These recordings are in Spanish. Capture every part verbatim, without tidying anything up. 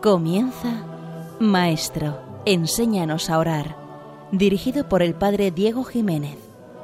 Comienza Maestro, enséñanos a orar, dirigido por el Padre Diego Jiménez.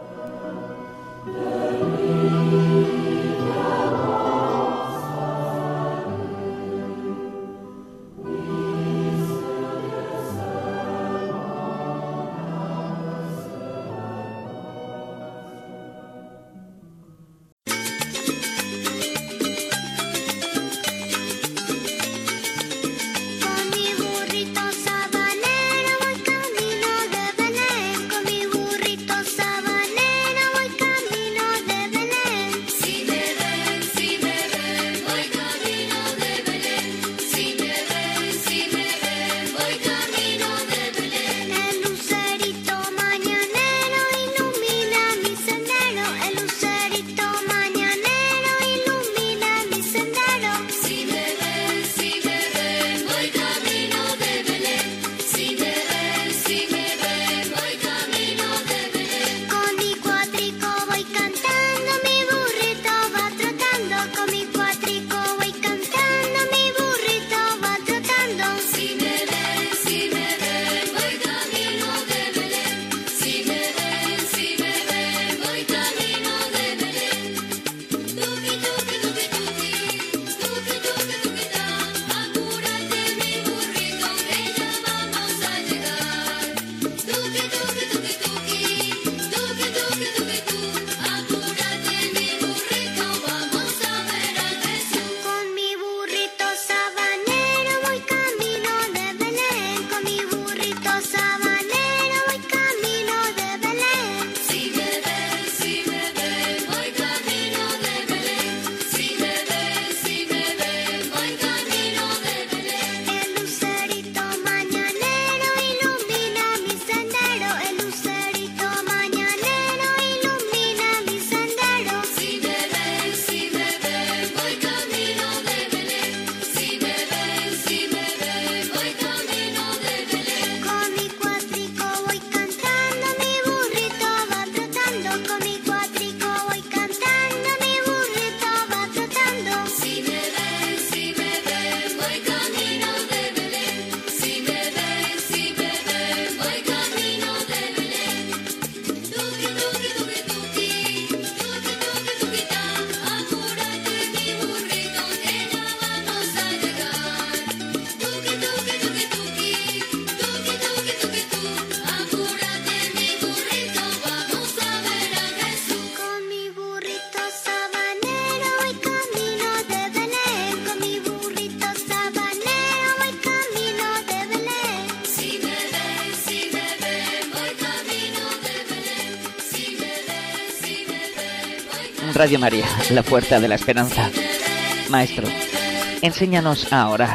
Radio María, la puerta de la esperanza. Maestro, enséñanos a orar.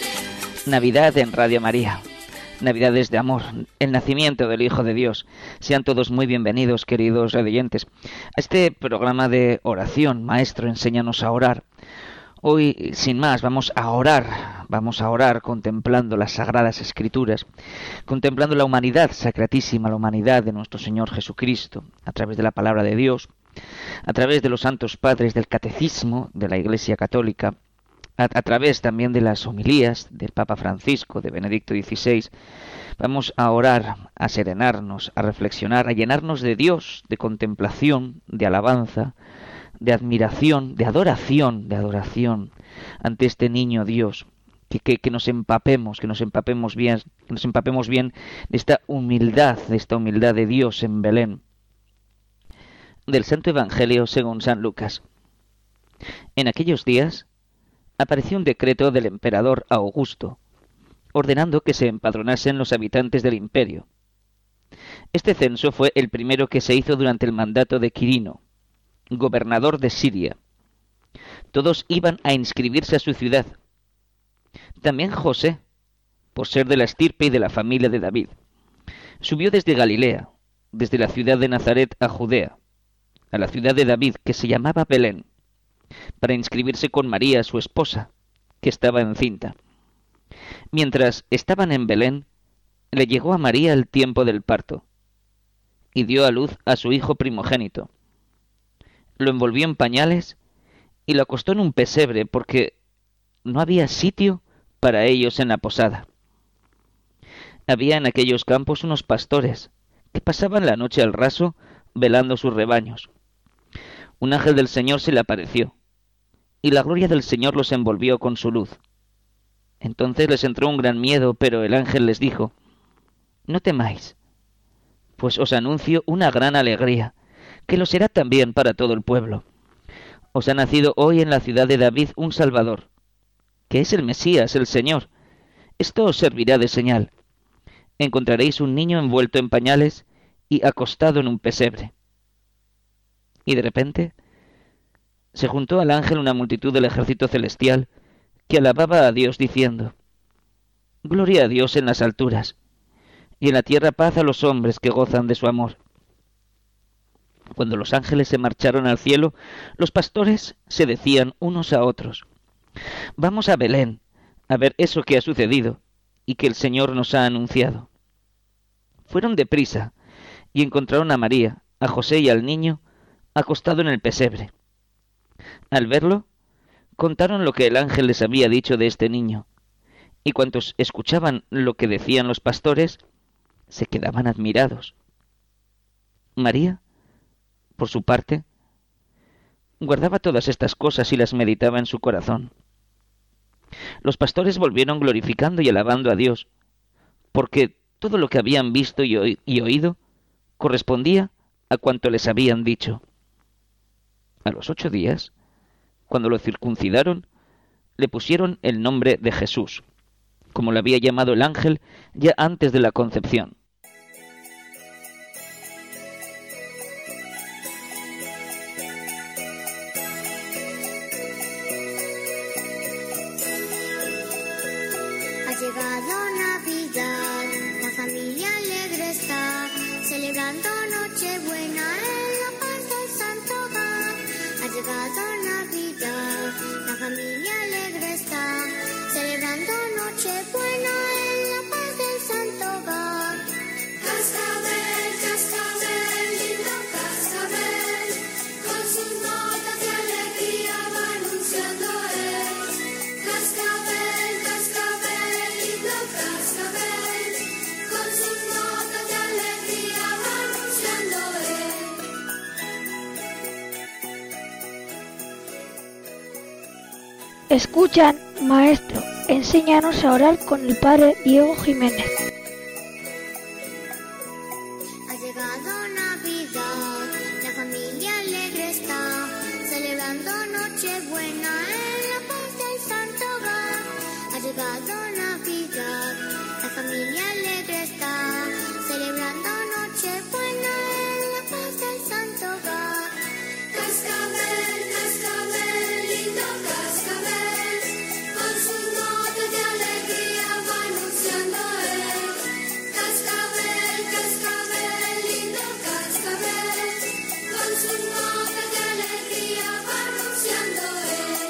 Navidad en Radio María. Navidades de amor, el nacimiento del Hijo de Dios. Sean todos muy bienvenidos, queridos radioyentes, a este programa de oración. Maestro, enséñanos a orar. Hoy, sin más, vamos a orar, vamos a orar contemplando las Sagradas Escrituras, contemplando la humanidad sacratísima, la humanidad de nuestro Señor Jesucristo, a través de la palabra de Dios, a través de los santos padres del catecismo de la Iglesia Católica, a, a través también de las homilías del Papa Francisco, de Benedicto dieciséis, vamos a orar, a serenarnos, a reflexionar, a llenarnos de Dios, de contemplación, de alabanza, de admiración, de adoración, de adoración ante este niño Dios, que, que, que nos empapemos, que nos empapemos bien, que nos empapemos bien de esta humildad, de esta humildad de Dios en Belén. Del Santo Evangelio según San Lucas. En aquellos días apareció un decreto del emperador Augusto, ordenando que se empadronasen los habitantes del imperio. Este censo fue el primero que se hizo durante el mandato de Quirino, gobernador de Siria. Todos iban a inscribirse a su ciudad. También José, por ser de la estirpe y de la familia de David, subió desde Galilea, desde la ciudad de Nazaret a Judea, a la ciudad de David, que se llamaba Belén, para inscribirse con María, su esposa, que estaba encinta. Mientras estaban en Belén, le llegó a María el tiempo del parto, y dio a luz a su hijo primogénito. Lo envolvió en pañales y lo acostó en un pesebre, porque no había sitio para ellos en la posada. Había en aquellos campos unos pastores que pasaban la noche al raso velando sus rebaños. Un ángel del Señor se le apareció, y la gloria del Señor los envolvió con su luz. Entonces les entró un gran miedo, pero el ángel les dijo: «No temáis, pues os anuncio una gran alegría, que lo será también para todo el pueblo. Os ha nacido hoy en la ciudad de David un Salvador, que es el Mesías, el Señor. Esto os servirá de señal. Encontraréis un niño envuelto en pañales y acostado en un pesebre». Y de repente se juntó al ángel una multitud del ejército celestial que alababa a Dios diciendo: «Gloria a Dios en las alturas, y en la tierra paz a los hombres que gozan de su amor». Cuando los ángeles se marcharon al cielo, los pastores se decían unos a otros: «Vamos a Belén a ver eso que ha sucedido y que el Señor nos ha anunciado». Fueron deprisa y encontraron a María, a José y al niño acostado en el pesebre. Al verlo, contaron lo que el ángel les había dicho de este niño, y cuantos escuchaban lo que decían los pastores, se quedaban admirados. María, por su parte, guardaba todas estas cosas y las meditaba en su corazón. Los pastores volvieron glorificando y alabando a Dios, porque todo lo que habían visto y, oí- y oído correspondía a cuanto les habían dicho. A los ocho días, cuando lo circuncidaron, le pusieron el nombre de Jesús, como lo había llamado el ángel ya antes de la concepción. Ha llegado Navidad, la familia alegre está, celebrando Nochebuena en la paz del Santo Hogar. Ha llegado Navidad, la familia alegre está, celebrando Nochebuena en la paz del Santo Hogar. Cascabel, cascabel, lindo cascabel, con sus notas de alegría va anunciando él. Cascabel, cascabel, lindo cascabel, con sus notas de alegría va anunciando él. Escuchan, maestro, enséñanos a orar con el padre Diego Jiménez. Ha llegado Navidad, la familia alegre está, celebrando Nochebuena en la paz del Santo Hogar. Ha llegado Navidad, la familia alegre está, celebrando Nochebuena en la paz del Santo Hogar. Cascabel, cascabel, lindo cascabel, con sus notas de alegría va anunciando él. Cascabel, cascabel, lindo cascabel, con sus notas de alegría va anunciando él.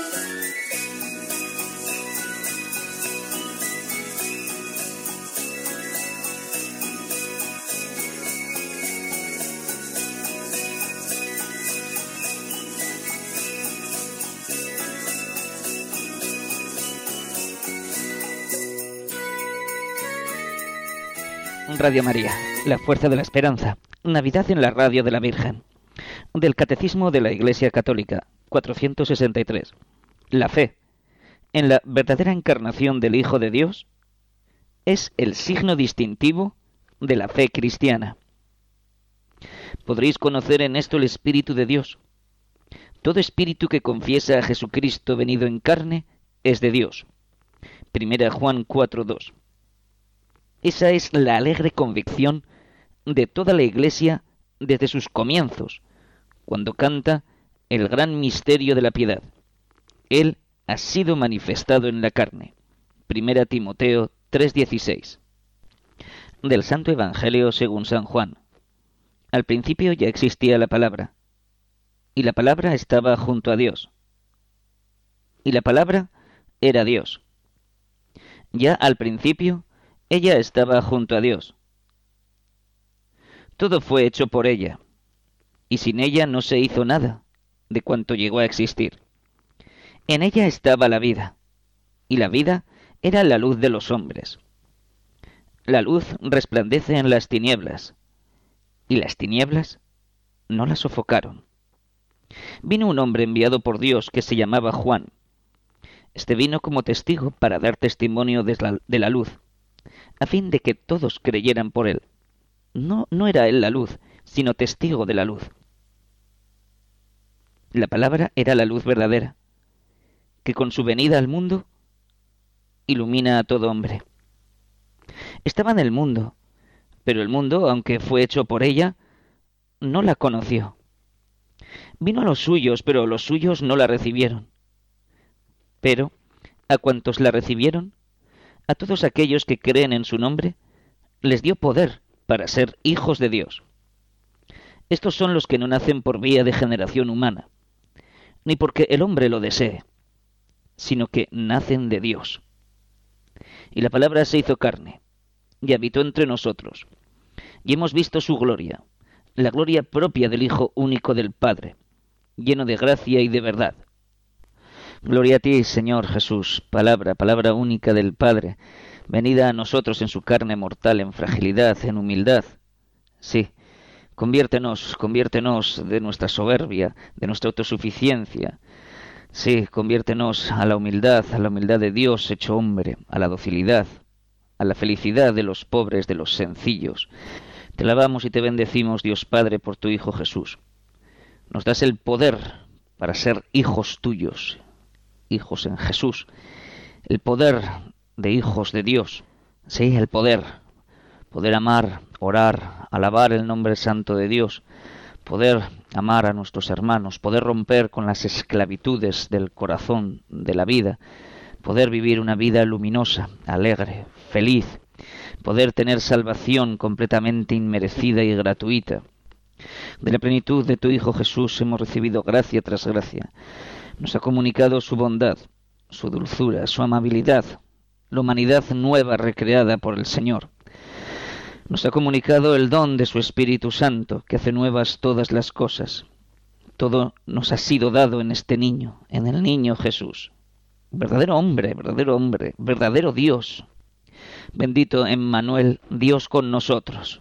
Radio María, la fuerza de la esperanza. Navidad en la radio de la Virgen. Del Catecismo de la Iglesia Católica, cuatrocientos sesenta y tres. La fe en la verdadera encarnación del Hijo de Dios es el signo distintivo de la fe cristiana. Podréis conocer en esto el Espíritu de Dios. Todo espíritu que confiesa a Jesucristo venido en carne es de Dios. Primera Juan cuatro dos. Esa es la alegre convicción de toda la Iglesia desde sus comienzos, cuando canta el gran misterio de la piedad. Él ha sido manifestado en la carne. Primera Timoteo tres dieciséis. Del Santo Evangelio según San Juan. Al principio ya existía la palabra, y la palabra estaba junto a Dios, y la palabra era Dios. Ya al principio ella estaba junto a Dios. Todo fue hecho por ella, y sin ella no se hizo nada de cuanto llegó a existir. En ella estaba la vida, y la vida era la luz de los hombres. La luz resplandece en las tinieblas, y las tinieblas no la sofocaron. Vino un hombre enviado por Dios que se llamaba Juan. Este vino como testigo para dar testimonio de la, de la luz, a fin de que todos creyeran por él. No, no era él la luz, sino testigo de la luz. La palabra era la luz verdadera, que con su venida al mundo ilumina a todo hombre. Estaba en el mundo, pero el mundo, aunque fue hecho por ella, no la conoció. Vino a los suyos, pero los suyos no la recibieron. Pero a cuantos la recibieron, a todos aquellos que creen en su nombre, les dio poder para ser hijos de Dios. Estos son los que no nacen por vía de generación humana, ni porque el hombre lo desee, sino que nacen de Dios. Y la palabra se hizo carne, y habitó entre nosotros, y hemos visto su gloria, la gloria propia del Hijo único del Padre, lleno de gracia y de verdad. Gloria a ti, Señor Jesús, palabra, palabra única del Padre, venida a nosotros en su carne mortal, en fragilidad, en humildad. Sí, conviértenos, conviértenos de nuestra soberbia, de nuestra autosuficiencia. Sí, conviértenos a la humildad, a la humildad de Dios hecho hombre, a la docilidad, a la felicidad de los pobres, de los sencillos. Te alabamos y te bendecimos, Dios Padre, por tu Hijo Jesús. Nos das el poder para ser hijos tuyos, hijos en Jesús, el poder de hijos de Dios, sí, el poder, poder amar, orar, alabar el nombre santo de Dios, poder amar a nuestros hermanos, poder romper con las esclavitudes del corazón, de la vida, poder vivir una vida luminosa, alegre, feliz, poder tener salvación completamente inmerecida y gratuita. De la plenitud de tu Hijo Jesús hemos recibido gracia tras gracia. Nos ha comunicado su bondad, su dulzura, su amabilidad, la humanidad nueva recreada por el Señor. Nos ha comunicado el don de su Espíritu Santo, que hace nuevas todas las cosas. Todo nos ha sido dado en este niño, en el niño Jesús. Verdadero hombre, verdadero hombre, verdadero Dios. Bendito Emmanuel, Dios con nosotros.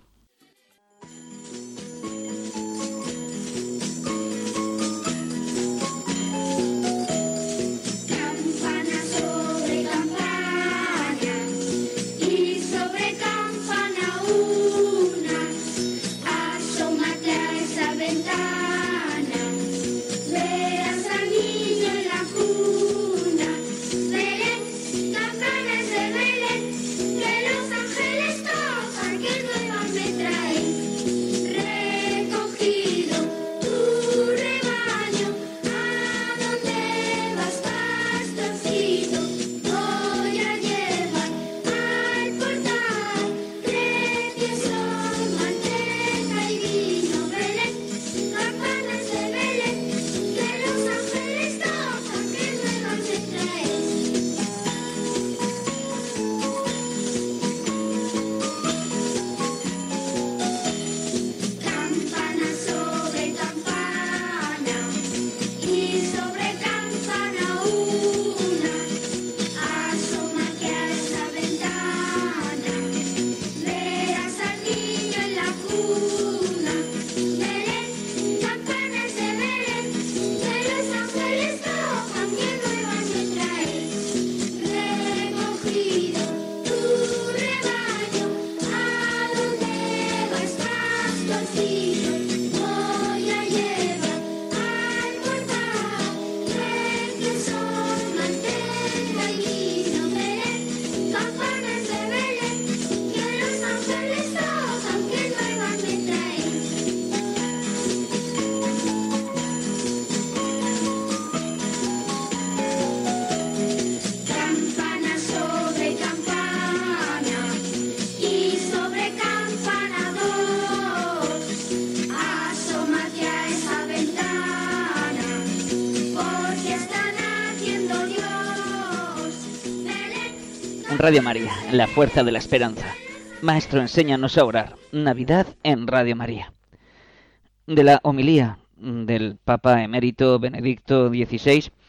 Radio María, la fuerza de la esperanza. Maestro, enséñanos a orar. Navidad en Radio María. De la homilía del Papa Emérito Benedicto dieciséis,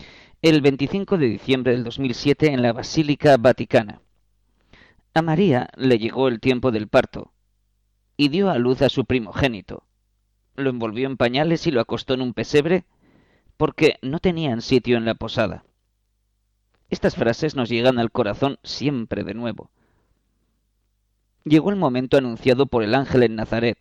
el veinticinco de diciembre del dos mil siete en la Basílica Vaticana. A María le llegó el tiempo del parto y dio a luz a su primogénito. Lo envolvió en pañales y lo acostó en un pesebre porque no tenían sitio en la posada. Estas frases nos llegan al corazón siempre de nuevo. Llegó el momento anunciado por el ángel en Nazaret.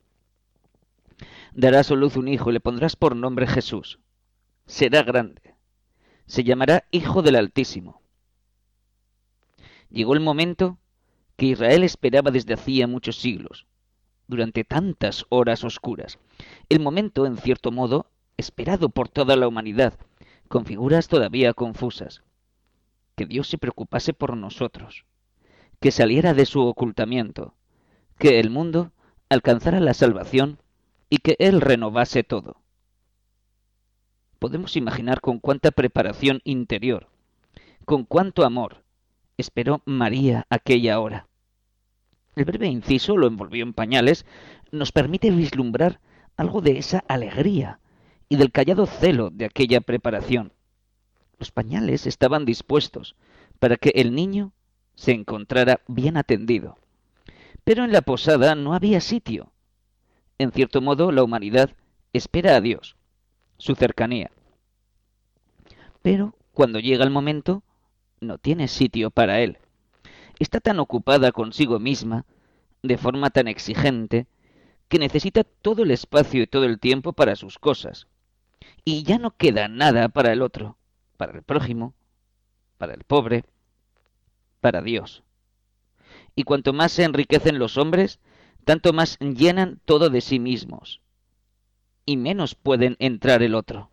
Darás a luz un hijo y le pondrás por nombre Jesús. Será grande. Se llamará Hijo del Altísimo. Llegó el momento que Israel esperaba desde hacía muchos siglos, durante tantas horas oscuras. El momento, en cierto modo, esperado por toda la humanidad, con figuras todavía confusas. Que Dios se preocupase por nosotros, que saliera de su ocultamiento, que el mundo alcanzara la salvación y que Él renovase todo. Podemos imaginar con cuánta preparación interior, con cuánto amor, esperó María aquella hora. El breve inciso, lo envolvió en pañales, nos permite vislumbrar algo de esa alegría y del callado celo de aquella preparación. Los pañales estaban dispuestos para que el niño se encontrara bien atendido. Pero en la posada no había sitio. En cierto modo, la humanidad espera a Dios, su cercanía. Pero cuando llega el momento, no tiene sitio para Él. Está tan ocupada consigo misma, de forma tan exigente, que necesita todo el espacio y todo el tiempo para sus cosas. Y ya no queda nada para el otro, para el prójimo, para el pobre, para Dios. Y cuanto más se enriquecen los hombres, tanto más llenan todo de sí mismos, y menos pueden entrar el otro.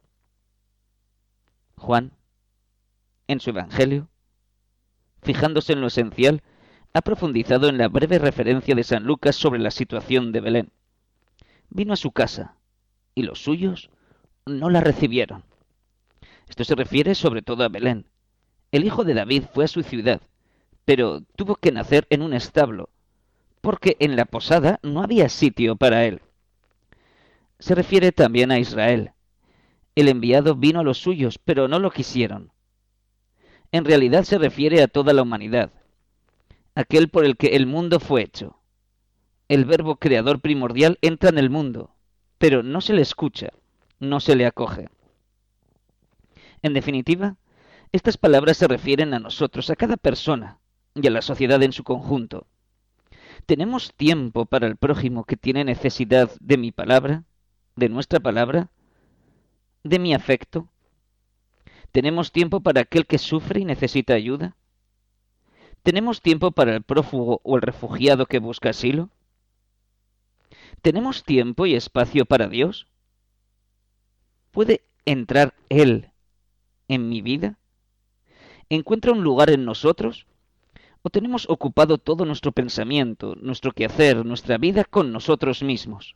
Juan, en su Evangelio, fijándose en lo esencial, ha profundizado en la breve referencia de San Lucas sobre la situación de Belén. Vino a su casa, y los suyos no la recibieron. Esto se refiere sobre todo a Belén. El hijo de David fue a su ciudad, pero tuvo que nacer en un establo, porque en la posada no había sitio para él. Se refiere también a Israel. El enviado vino a los suyos, pero no lo quisieron. En realidad se refiere a toda la humanidad, aquel por el que el mundo fue hecho. El verbo creador primordial entra en el mundo, pero no se le escucha, no se le acoge. En definitiva, estas palabras se refieren a nosotros, a cada persona y a la sociedad en su conjunto. ¿Tenemos tiempo para el prójimo que tiene necesidad de mi palabra, de nuestra palabra, de mi afecto? ¿Tenemos tiempo para aquel que sufre y necesita ayuda? ¿Tenemos tiempo para el prófugo o el refugiado que busca asilo? ¿Tenemos tiempo y espacio para Dios? ¿Puede entrar Él en mi vida? ¿Encuentra un lugar en nosotros? ¿O tenemos ocupado todo nuestro pensamiento, nuestro quehacer, nuestra vida con nosotros mismos?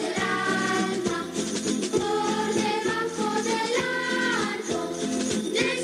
Por debajo del arco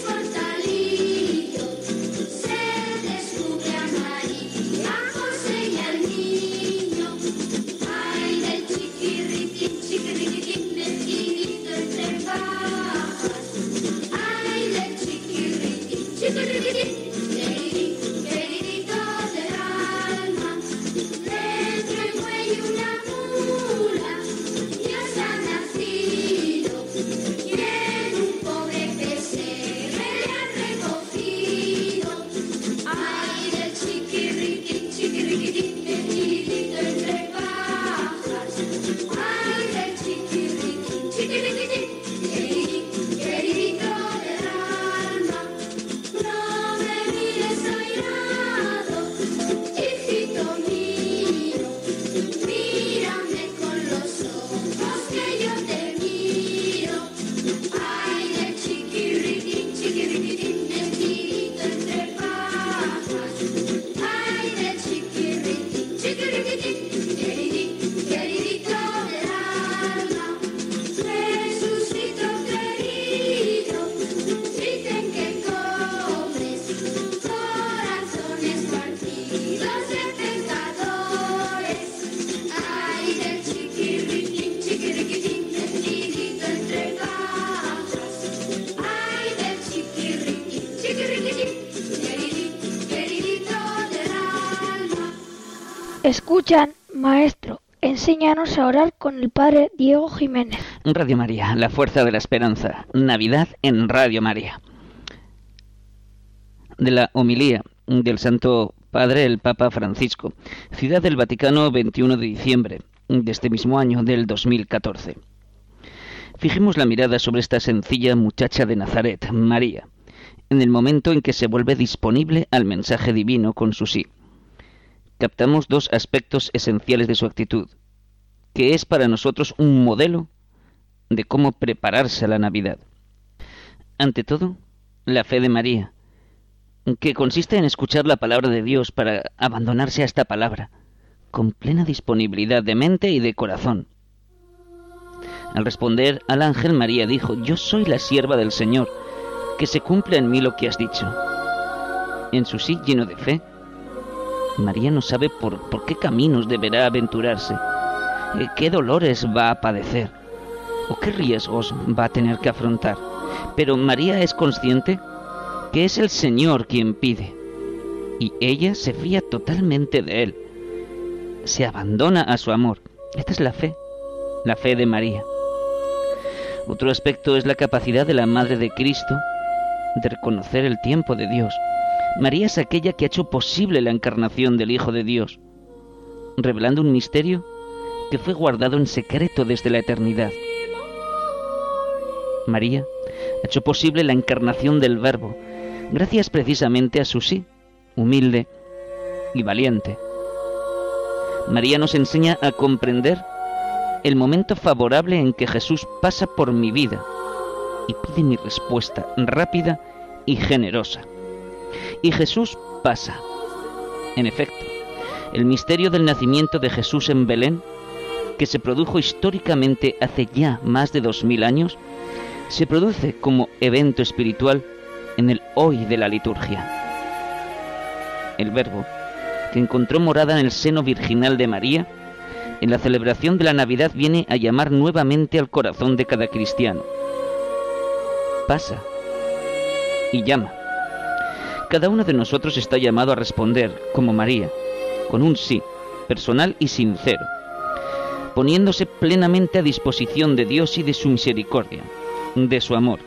Escuchan, maestro, enséñanos a orar con el Padre Diego Jiménez. Radio María, la fuerza de la esperanza. Navidad en Radio María. De la homilía del Santo Padre el Papa Francisco, Ciudad del Vaticano, veintiuno de diciembre de este mismo año del dos mil catorce. Fijemos la mirada sobre esta sencilla muchacha de Nazaret, María, en el momento en que se vuelve disponible al mensaje divino con su sí. Captamos dos aspectos esenciales de su actitud, que es para nosotros un modelo de cómo prepararse a la Navidad. Ante todo, la fe de María, que consiste en escuchar la palabra de Dios para abandonarse a esta palabra, con plena disponibilidad de mente y de corazón. Al responder al ángel, María dijo: «Yo soy la sierva del Señor, que se cumpla en mí lo que has dicho». En su sí lleno de fe, María no sabe por, por qué caminos deberá aventurarse, qué dolores va a padecer o qué riesgos va a tener que afrontar. Pero María es consciente que es el Señor quien pide, y ella se fía totalmente de Él. Se abandona a su amor. Esta es la fe, la fe de María. Otro aspecto es la capacidad de la Madre de Cristo de reconocer el tiempo de Dios. María es aquella que ha hecho posible la encarnación del Hijo de Dios, revelando un misterio que fue guardado en secreto desde la eternidad. María ha hecho posible la encarnación del Verbo, gracias precisamente a su sí, humilde y valiente. María nos enseña a comprender el momento favorable en que Jesús pasa por mi vida y pide mi respuesta rápida y generosa. Y Jesús pasa. En efecto, el misterio del nacimiento de Jesús en Belén, que se produjo históricamente hace ya más de dos mil años, se produce como evento espiritual en el hoy de la liturgia. El Verbo, que encontró morada en el seno virginal de María, en la celebración de la Navidad viene a llamar nuevamente al corazón de cada cristiano. Pasa y llama. Cada uno de nosotros está llamado a responder, como María, con un sí, personal y sincero, poniéndose plenamente a disposición de Dios y de su misericordia, de su amor.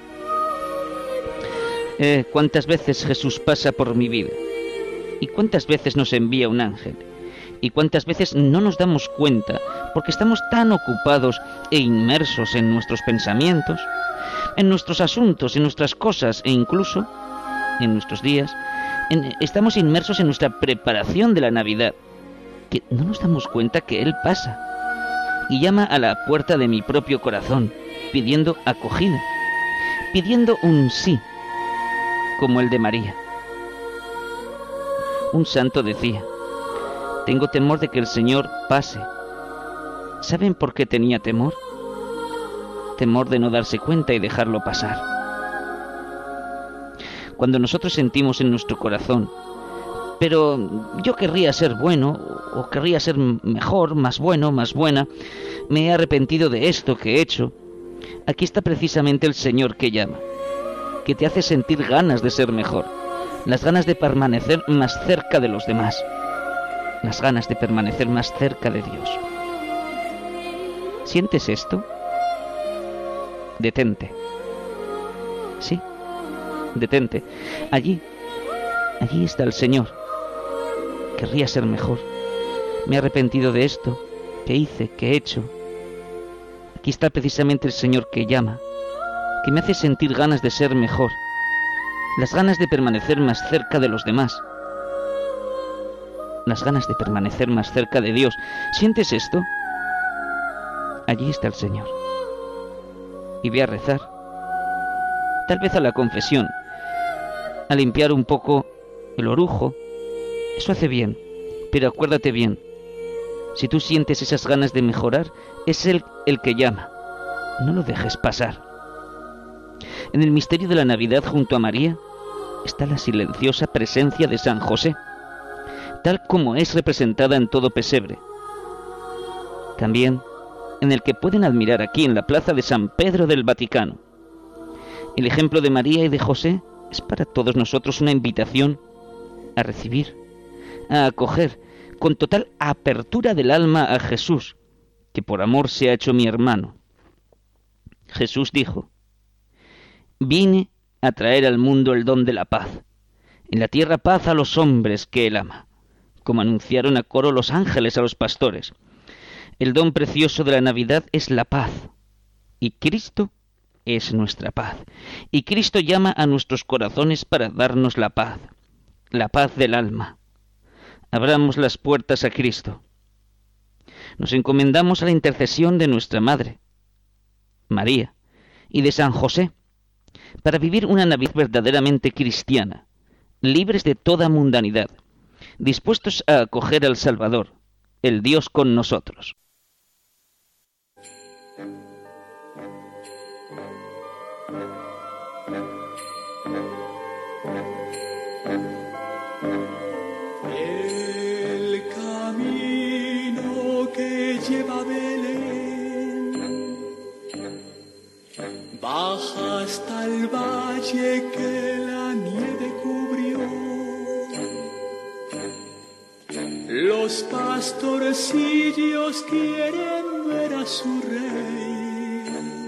Eh, ¿Cuántas veces Jesús pasa por mi vida? ¿Y cuántas veces nos envía un ángel? ¿Y cuántas veces no nos damos cuenta porque estamos tan ocupados e inmersos en nuestros pensamientos, en nuestros asuntos, en nuestras cosas e incluso en nuestros días, en, estamos inmersos en nuestra preparación de la Navidad, que no nos damos cuenta que Él pasa y llama a la puerta de mi propio corazón, pidiendo acogida, pidiendo un sí, como el de María? Un santo decía: «Tengo temor de que el Señor pase». ¿Saben por qué tenía temor? Temor de no darse cuenta y dejarlo pasar. Cuando nosotros sentimos en nuestro corazón: «Pero yo querría ser bueno, o querría ser mejor, más bueno, más buena, me he arrepentido de esto que he hecho», aquí está precisamente el Señor que llama, que te hace sentir ganas de ser mejor, las ganas de permanecer más cerca de los demás, las ganas de permanecer más cerca de Dios. ¿Sientes esto? Detente. Sí, detente. Allí, allí está el Señor. Querría ser mejor. Me he arrepentido de esto que hice, que he hecho. Aquí está precisamente el Señor que llama, que me hace sentir ganas de ser mejor, las ganas de permanecer más cerca de los demás, las ganas de permanecer más cerca de Dios. ¿Sientes esto? Allí está el Señor. Y ve a rezar, tal vez a la confesión, a limpiar un poco el orujo. Eso hace bien, pero acuérdate bien, si tú sientes esas ganas de mejorar, es Él el que llama. No lo dejes pasar. En el misterio de la Navidad, junto a María, está la silenciosa presencia de San José, tal como es representada en todo pesebre. También en el que pueden admirar aquí en la plaza de San Pedro del Vaticano. El ejemplo de María y de José es para todos nosotros una invitación a recibir, a acoger con total apertura del alma a Jesús, que por amor se ha hecho mi hermano. Jesús dijo: vine a traer al mundo el don de la paz. En la tierra paz a los hombres que Él ama, como anunciaron a coro los ángeles a los pastores. El don precioso de la Navidad es la paz, y Cristo es nuestra paz. Y Cristo llama a nuestros corazones para darnos la paz, la paz del alma. Abramos las puertas a Cristo. Nos encomendamos a la intercesión de nuestra Madre, María, y de San José, para vivir una Navidad verdaderamente cristiana, libres de toda mundanidad, dispuestos a acoger al Salvador, el Dios con nosotros. El camino que lleva a Belén baja hasta el valle que la nieve cubrió. Los pastorcillos quieren ver a su rey.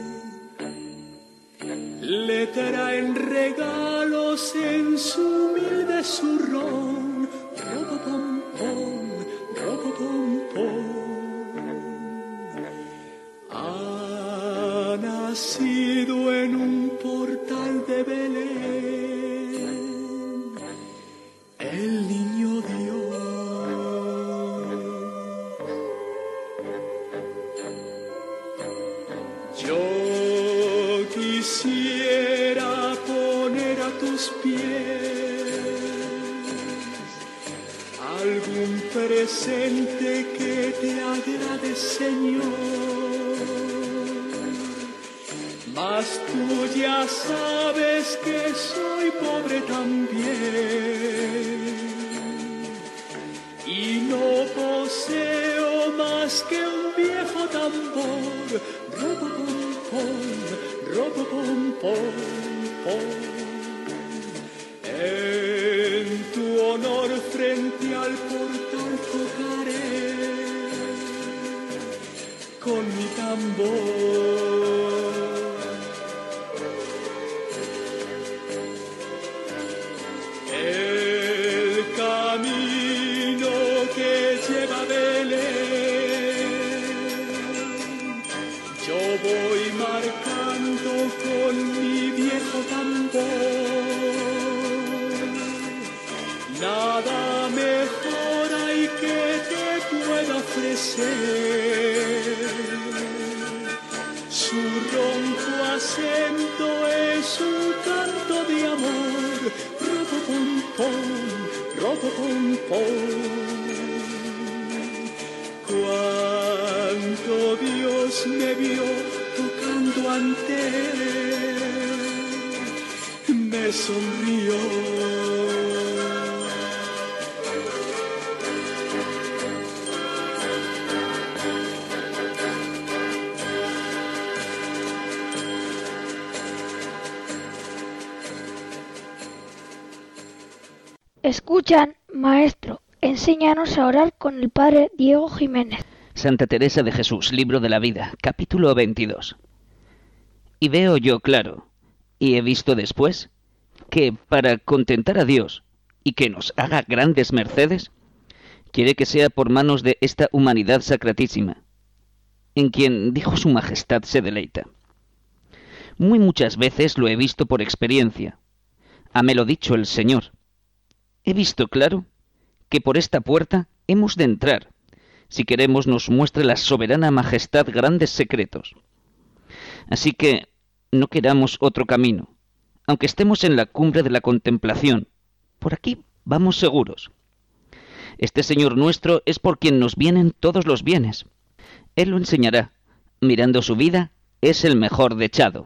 Le traen regalos en su humilde zurrón. Robo pom pom, robo pom pom. Ha nacido en un portal de Belén el niño Dios. Yo quisiera poner a tus pies algún presente que te agrade, Señor, mas tú ya sabes que soy pobre también y no poseo más que un viejo tambor. Robo pom pom, robo pom pom pom. En tu honor frente al portal tocaré con mi tambor. El camino que lleva a Belén yo voy marcando con mi viejo tambor. Nada mejor hay que te pueda ofrecer. Su ronco acento es un canto de amor. Robo pom pom, robo pom pom. Cuánto Dios me vio tocando ante él, me sonrió. Escuchan, maestro, enséñanos a orar con el padre Diego Jiménez. Santa Teresa de Jesús, Libro de la Vida, capítulo veintidós. Y veo yo claro, y he visto después, que para contentar a Dios y que nos haga grandes mercedes, quiere que sea por manos de esta humanidad sacratísima, en quien dijo su majestad se deleita. Muy muchas veces lo he visto por experiencia, hámelo dicho el Señor. He visto claro que por esta puerta hemos de entrar, si queremos nos muestre la soberana majestad grandes secretos. Así que no queramos otro camino, aunque estemos en la cumbre de la contemplación. Por aquí vamos seguros. Este Señor nuestro es por quien nos vienen todos los bienes. Él lo enseñará. Mirando su vida, es el mejor dechado.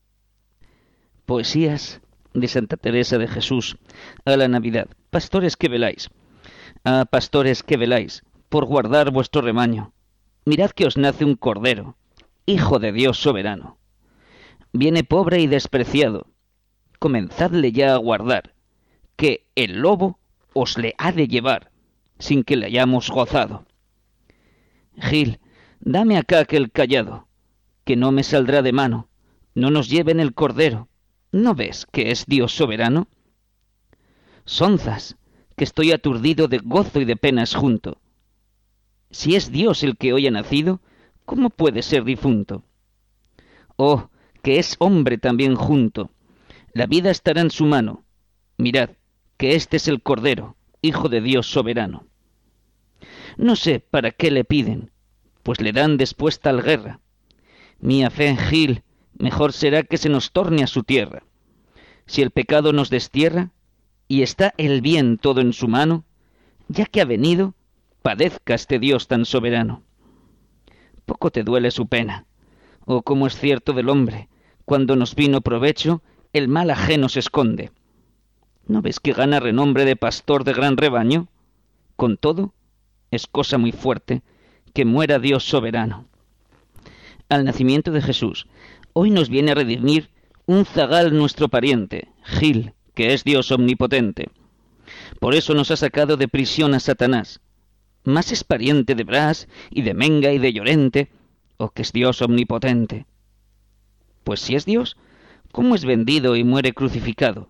Poesías de Santa Teresa de Jesús a la Navidad. Pastores que veláis. Ah, pastores que veláis, por guardar vuestro rebaño. Mirad que os nace un cordero, Hijo de Dios soberano. Viene pobre y despreciado. Comenzadle ya a guardar, que el lobo os le ha de llevar. sin que le hayamos gozado. Gil, dame acá aquel cayado, que no me saldrá de mano, no nos lleven el cordero, ¿no ves que es Dios soberano? Sonzas, que estoy aturdido de gozo y de penas junto. Si es Dios el que hoy ha nacido, ¿cómo puede ser difunto? Oh, que es hombre también junto, la vida estará en su mano. Mirad, que este es el Cordero, Hijo de Dios soberano. No sé para qué le piden, pues le dan después tal guerra. Mía fe, Gil, mejor será que se nos torne a su tierra. Si el pecado nos destierra, y está el bien todo en su mano, ya que ha venido, padezca este Dios tan soberano. Poco te duele su pena, oh como es cierto del hombre, cuando nos vino provecho, el mal ajeno se esconde. ¿No ves que gana renombre de pastor de gran rebaño? Con todo, es cosa muy fuerte que muera Dios soberano. Al nacimiento de Jesús, hoy nos viene a redimir un zagal nuestro pariente, Gil, que es Dios omnipotente. Por eso nos ha sacado de prisión a Satanás. Más es pariente de Bras y de Menga y de Llorente, o que es Dios omnipotente. Pues si es Dios, ¿cómo es vendido y muere crucificado?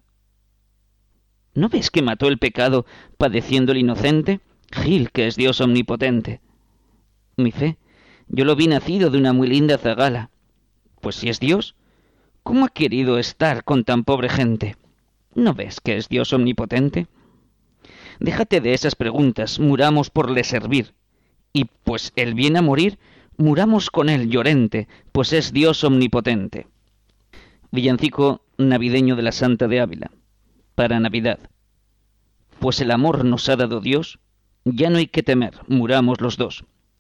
¿No ves que mató el pecado padeciendo el inocente? Gil, que es Dios omnipotente. Mi fe, yo lo vi nacido de una muy linda zagala. Pues si es Dios, ¿cómo ha querido estar con tan pobre gente? ¿No ves que es Dios omnipotente? Déjate de esas preguntas, muramos por le servir. Y pues él viene a morir, muramos con él, Llorente, pues es Dios omnipotente. Villancico navideño de la Santa de Ávila, para Navidad. Pues el amor nos ha dado Dios, ya no hay que temer, muramos los dos.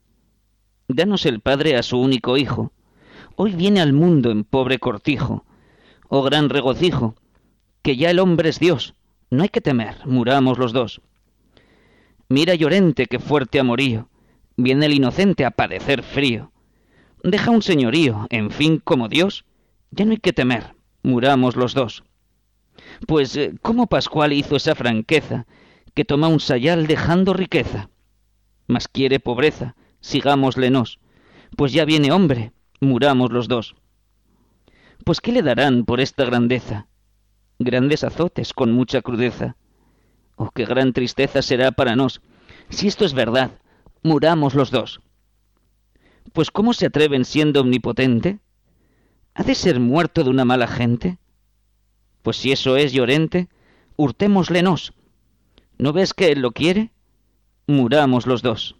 Danos el Padre a su único Hijo, hoy viene al mundo en pobre cortijo. Oh gran regocijo, que ya el hombre es Dios, no hay que temer, muramos los dos. Mira Llorente, que fuerte amorío, viene el inocente a padecer frío. Deja un señorío, en fin, como Dios, ya no hay que temer, muramos los dos. Pues, ¿cómo Pascual hizo esa franqueza, que toma un sayal dejando riqueza? Mas quiere pobreza, sigámoslenos, pues ya viene hombre, muramos los dos. Pues, ¿qué le darán por esta grandeza? Grandes azotes con mucha crudeza. Oh, qué gran tristeza será para nos, si esto es verdad, muramos los dos. Pues, ¿cómo se atreven siendo omnipotente? ¿Ha de ser muerto de una mala gente? Pues si eso es Llorente, hurtémoslenos. ¿No ves que él lo quiere? Muramos los dos.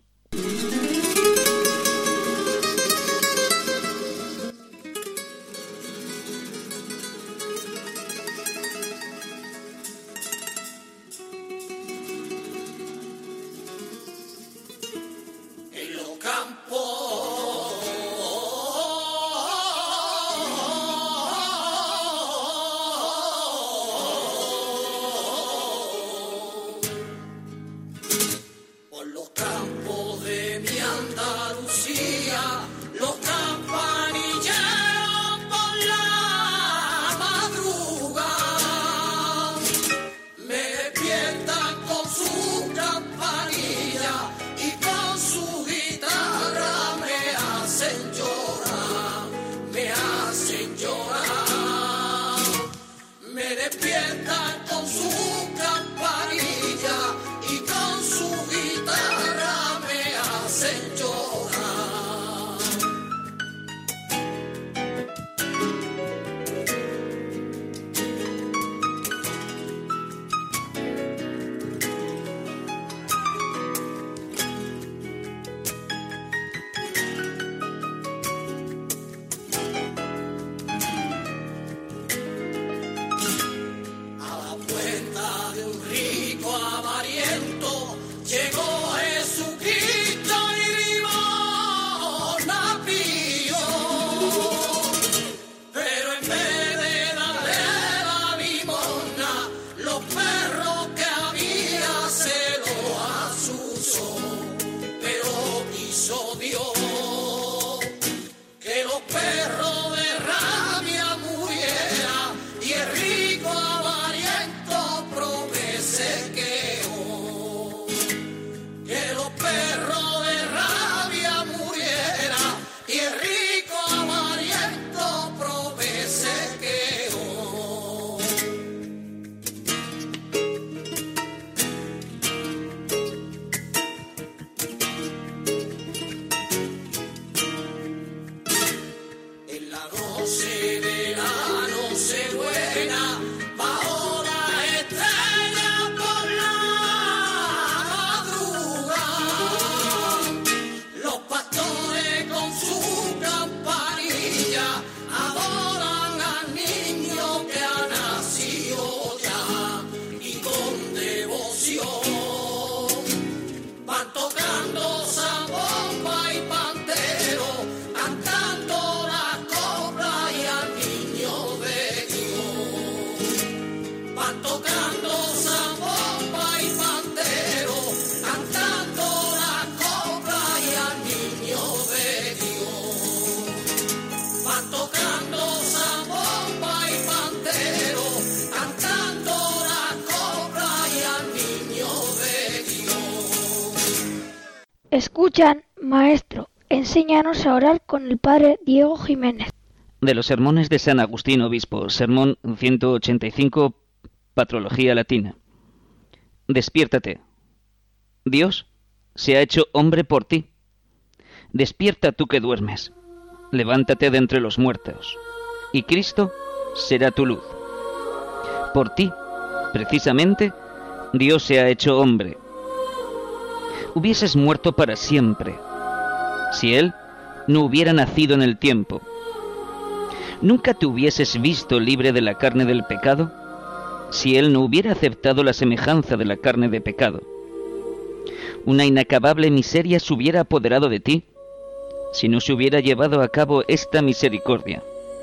Por los campos Escuchan, Maestro, enséñanos a orar con el Padre Diego Jiménez. De los sermones de San Agustín Obispo, sermón ciento ochenta y cinco, Patrología Latina. Despiértate. Dios se ha hecho hombre por ti. Despierta tú que duermes. Levántate de entre los muertos. Y Cristo será tu luz. Por ti, precisamente, Dios se ha hecho hombre. Hubieses muerto para siempre, si Él no hubiera nacido en el tiempo. Nunca te hubieses visto libre de la carne del pecado, si Él no hubiera aceptado la semejanza de la carne de pecado. Una inacabable miseria se hubiera apoderado de ti, si no se hubiera llevado a cabo esta misericordia.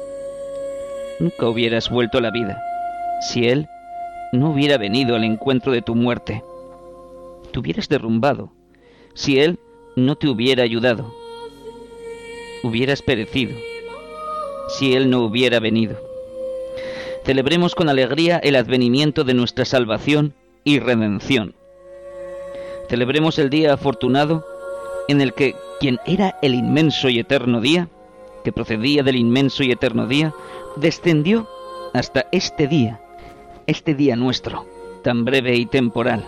Nunca hubieras vuelto a la vida, si Él no hubiera venido al encuentro de tu muerte. Te hubieras derrumbado, si Él no te hubiera ayudado. Hubieras perecido, si Él no hubiera venido. Celebremos con alegría el advenimiento de nuestra salvación y redención. Celebremos el día afortunado en el que quien era el inmenso y eterno día, que procedía del inmenso y eterno día, descendió hasta este día, este día nuestro, tan breve y temporal.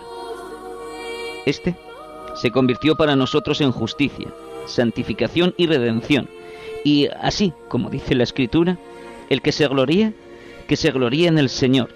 Este se convirtió para nosotros en justicia, santificación y redención, y así, como dice la Escritura, el que se gloríe, que se gloríe en el Señor,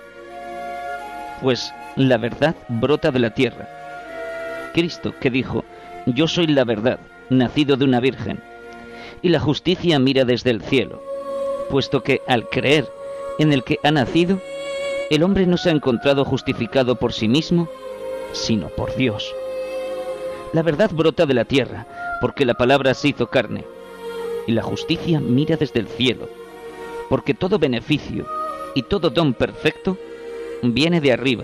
pues la verdad brota de la tierra. Cristo, que dijo: yo soy la verdad, nacido de una virgen, y la justicia mira desde el cielo, puesto que al creer en el que ha nacido, el hombre no se ha encontrado justificado por sí mismo, sino por Dios. La verdad brota de la tierra, porque la palabra se hizo carne, y la justicia mira desde el cielo, porque todo beneficio y todo don perfecto viene de arriba.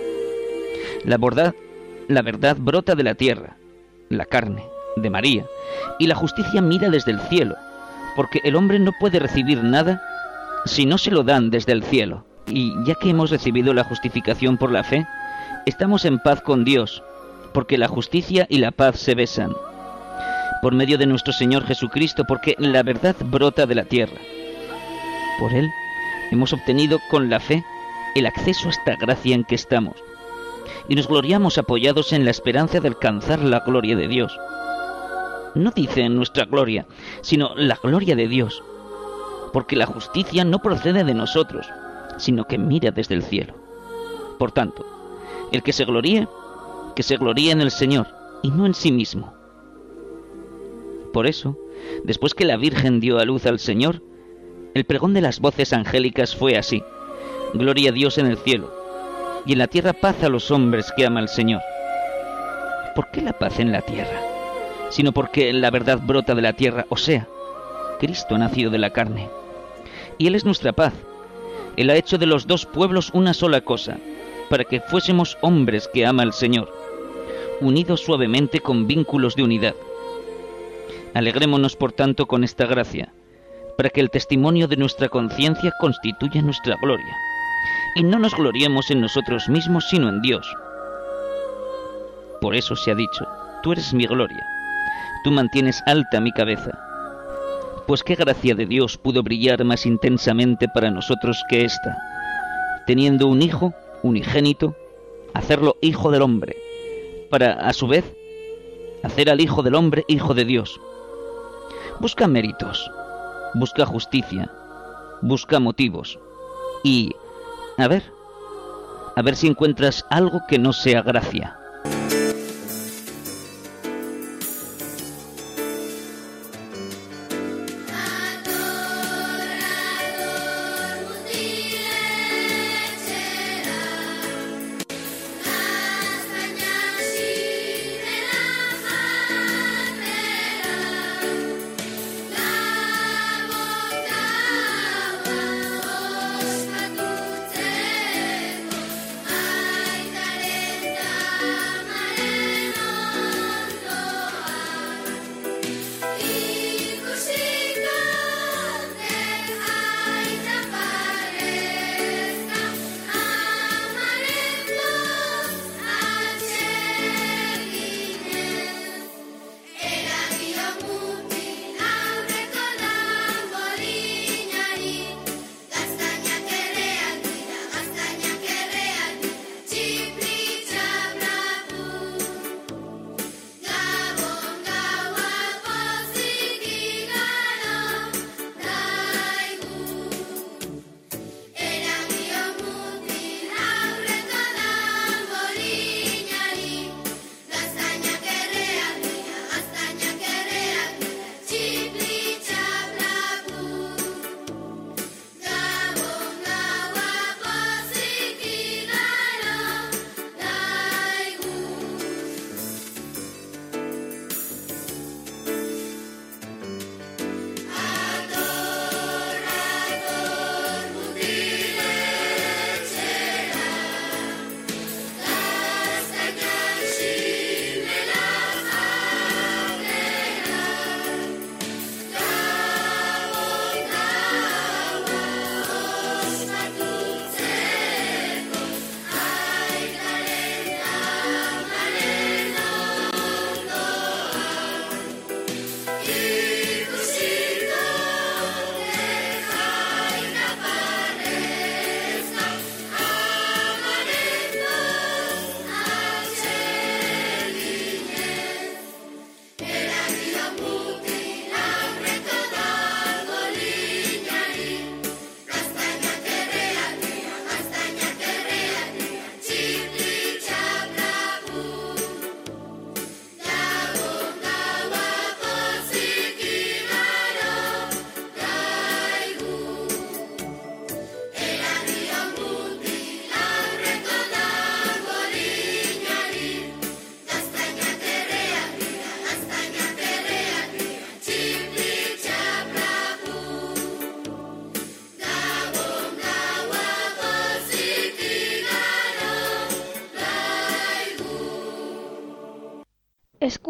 La verdad, la verdad brota de la tierra, la carne, de María, y la justicia mira desde el cielo, porque el hombre no puede recibir nada si no se lo dan desde el cielo. Y ya que hemos recibido la justificación por la fe, estamos en paz con Dios, porque la justicia y la paz se besan. Por medio de nuestro Señor Jesucristo, porque la verdad brota de la tierra. Por Él hemos obtenido con la fe el acceso a esta gracia en que estamos, y nos gloriamos apoyados en la esperanza de alcanzar la gloria de Dios. No dice en nuestra gloria, sino la gloria de Dios, porque la justicia no procede de nosotros, sino que mira desde el cielo. Por tanto, el que se gloríe, que se gloríe en el Señor, y no en sí mismo. Por eso, después que la Virgen dio a luz al Señor, el pregón de las voces angélicas fue así: gloria a Dios en el cielo, y en la tierra paz a los hombres que ama al Señor. ¿Por qué la paz en la tierra? Sino porque la verdad brota de la tierra, o sea, Cristo ha nacido de la carne. Y Él es nuestra paz. Él ha hecho de los dos pueblos una sola cosa, para que fuésemos hombres que ama al Señor, unidos suavemente con vínculos de unidad. Alegrémonos, por tanto, con esta gracia, para que el testimonio de nuestra conciencia constituya nuestra gloria, y no nos gloriemos en nosotros mismos, sino en Dios. Por eso se ha dicho: tú eres mi gloria, tú mantienes alta mi cabeza. Pues qué gracia de Dios pudo brillar más intensamente para nosotros que esta, teniendo un hijo unigénito, hacerlo hijo del hombre, para, a su vez, hacer al hijo del hombre hijo de Dios. Busca méritos, busca justicia, busca motivos, y, a ver, a ver si encuentras algo que no sea gracia. Ay,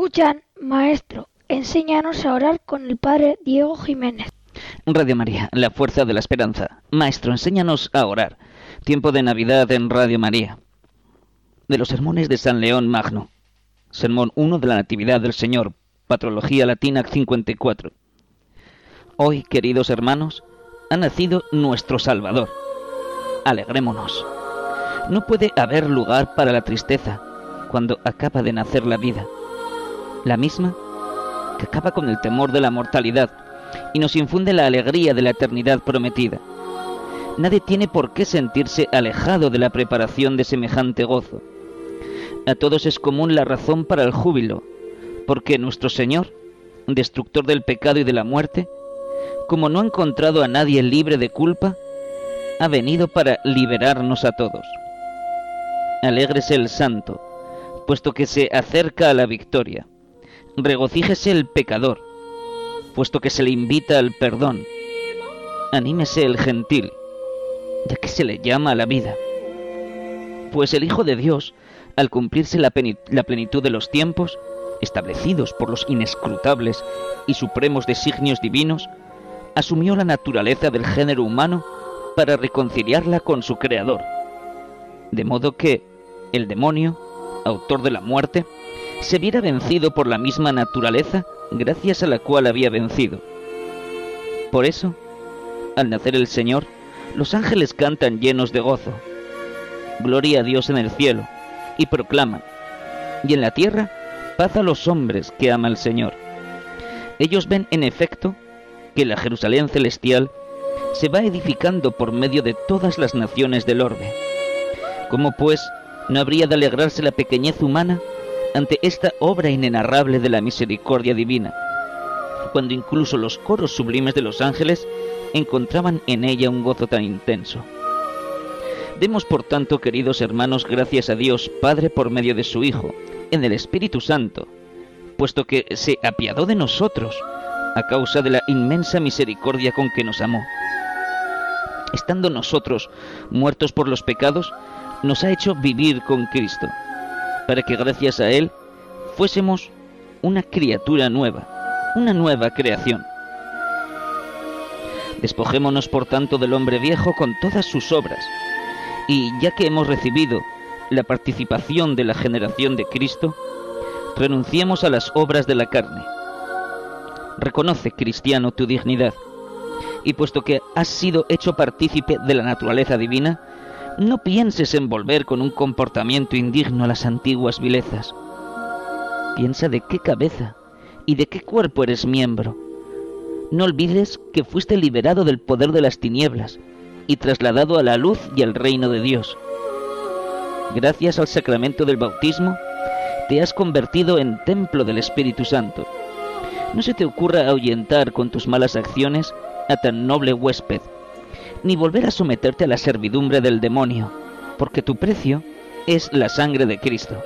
Escuchan, Maestro, enséñanos a orar con el Padre Diego Jiménez. Radio María, la fuerza de la esperanza. Maestro, enséñanos a orar. Tiempo de Navidad en Radio María. De los sermones de San León Magno. Sermón uno de la Natividad del Señor. Patrología Latina cincuenta y cuatro. Hoy, queridos hermanos, ha nacido nuestro Salvador. Alegrémonos. No puede haber lugar para la tristeza cuando acaba de nacer la vida. La misma que acaba con el temor de la mortalidad y nos infunde la alegría de la eternidad prometida. Nadie tiene por qué sentirse alejado de la preparación de semejante gozo. A todos es común la razón para el júbilo, porque nuestro Señor, destructor del pecado y de la muerte, como no ha encontrado a nadie libre de culpa, ha venido para liberarnos a todos. Alégrese el santo, puesto que se acerca a la victoria. Regocíjese el pecador, puesto que se le invita al perdón. Anímese el gentil, ya que se le llama a la vida. Pues el Hijo de Dios, al cumplirse la, la plenitud de los tiempos, establecidos por los inescrutables y supremos designios divinos, asumió la naturaleza del género humano para reconciliarla con su Creador. De modo que el demonio, autor de la muerte, se viera vencido por la misma naturaleza gracias a la cual había vencido. Por eso, al nacer el Señor, los ángeles cantan llenos de gozo. Gloria a Dios en el cielo, y proclaman, y en la tierra, paz a los hombres que ama el Señor. Ellos ven, en efecto, que la Jerusalén celestial se va edificando por medio de todas las naciones del orbe. ¿Cómo, pues, no habría de alegrarse la pequeñez humana ante esta obra inenarrable de la misericordia divina, cuando incluso los coros sublimes de los ángeles encontraban en ella un gozo tan intenso? Demos, por tanto, queridos hermanos, gracias a Dios Padre por medio de su Hijo, en el Espíritu Santo, puesto que se apiadó de nosotros a causa de la inmensa misericordia con que nos amó. Estando nosotros muertos por los pecados, nos ha hecho vivir con Cristo, para que gracias a Él fuésemos una criatura nueva, una nueva creación. Despojémonos, por tanto, del hombre viejo con todas sus obras, y ya que hemos recibido la participación de la generación de Cristo, renunciemos a las obras de la carne. Reconoce, cristiano, tu dignidad, y puesto que has sido hecho partícipe de la naturaleza divina, no pienses en volver con un comportamiento indigno a las antiguas vilezas. Piensa de qué cabeza y de qué cuerpo eres miembro. No olvides que fuiste liberado del poder de las tinieblas y trasladado a la luz y al reino de Dios. Gracias al sacramento del bautismo, te has convertido en templo del Espíritu Santo. No se te ocurra ahuyentar con tus malas acciones a tan noble huésped, ni volver a someterte a la servidumbre del demonio, porque tu precio es la sangre de Cristo.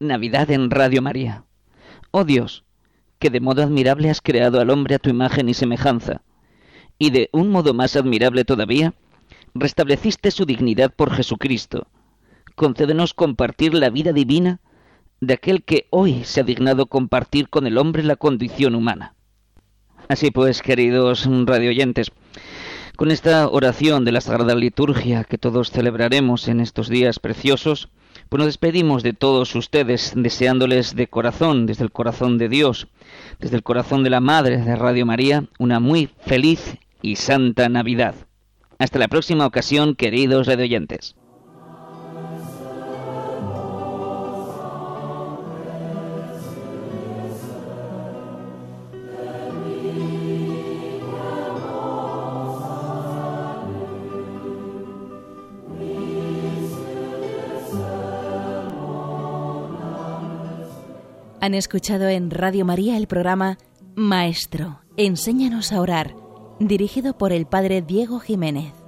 Navidad en Radio María. Oh Dios, que de modo admirable has creado al hombre a tu imagen y semejanza, y de un modo más admirable todavía, restableciste su dignidad por Jesucristo. Concédenos compartir la vida divina de aquel que hoy se ha dignado compartir con el hombre la condición humana. Así pues, queridos radioyentes, con esta oración de la Sagrada Liturgia que todos celebraremos en estos días preciosos, pues nos despedimos de todos ustedes, deseándoles de corazón, desde el corazón de Dios, desde el corazón de la Madre de Radio María, una muy feliz y santa Navidad. Hasta la próxima ocasión, queridos radioyentes. Han escuchado en Radio María el programa Maestro, enséñanos a orar, dirigido por el Padre Diego Jiménez.